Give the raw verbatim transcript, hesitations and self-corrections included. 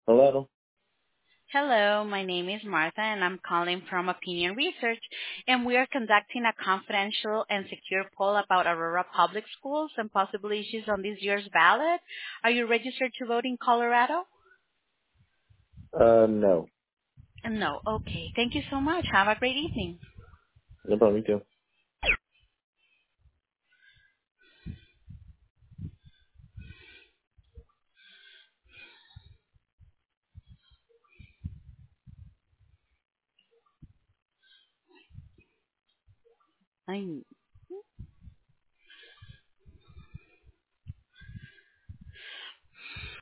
Hello. Hello, my name is Martha and I'm calling from Opinion Research, and we are conducting a confidential and secure poll about Aurora Public Schools and possible issues on this year's ballot. Are you registered to vote in Colorado? Uh, no. No. Okay. Thank you so much. Have a great evening. No problem. You too. I